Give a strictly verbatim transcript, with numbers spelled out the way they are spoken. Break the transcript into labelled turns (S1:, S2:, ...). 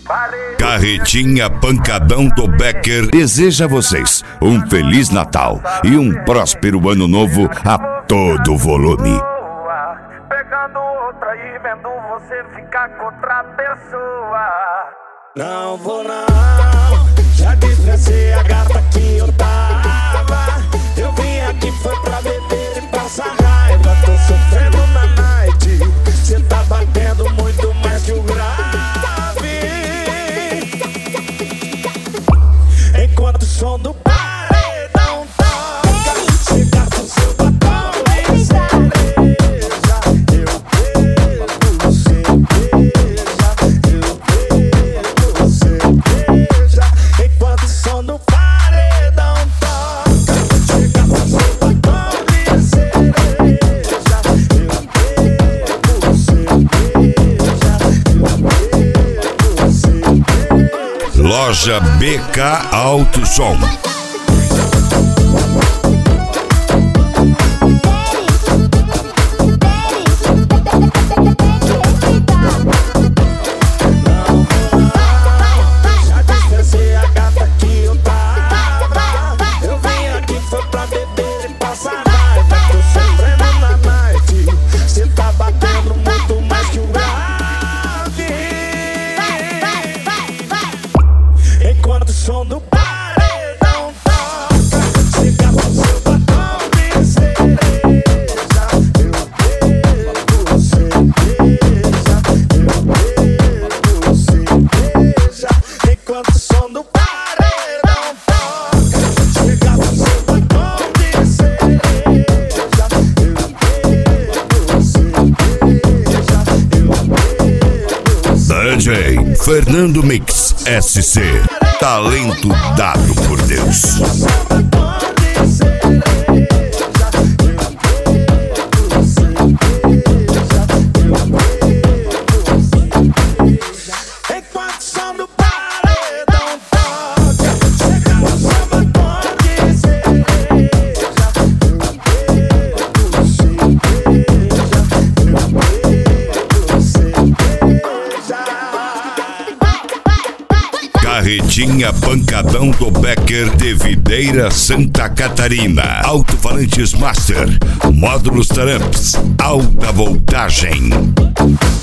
S1: Carretinha Pancadão do Becker deseja a vocês um Feliz Natal e um próspero Ano Novo a todo volume.
S2: Pegando outra e vendo você ficar com outra pessoa.
S3: Não vou não, já dispensei a gata que eu tava. Eu vim aqui foi pra beber e passar raiva. Tô sofrendo na night, cê tá batendo muito mais que o grave. Enquanto o som do paredão toca, cê gasta o seu batom de cereja. Eu bebo cerveja, eu bebo cerveja. Enquanto o som do paredão toca, cê gasta o seu batom de cereja. Eu bebo cerveja, eu bebo cerveja.
S1: Loja B K Alto Som.
S3: Já dispensei a gata que eu tava. Eu vim aqui foi pra beber e passar raiva. Tô sofrendo na night, cê tá batendo muito mais que o grave. Enquanto o som do paredão toca, cê gasta o seu batom de cereja. Eu bebo cerveja, eu bebo cerveja. Enquanto o som do paredão toca, cê gasta o seu batom de cereja. Eu bebo cerveja, eu bebo
S1: D J Fernando Mix S C. Talento dado por Deus.
S3: Enquanto o som do paredão toca, chega o samba com de cereja. Eu bebo cerveja, eu bebo cerveja.
S1: Carretinha Pancadão do Becker de Videira, Santa Catarina. Alto-falantes Master, módulos Taramps, alta voltagem.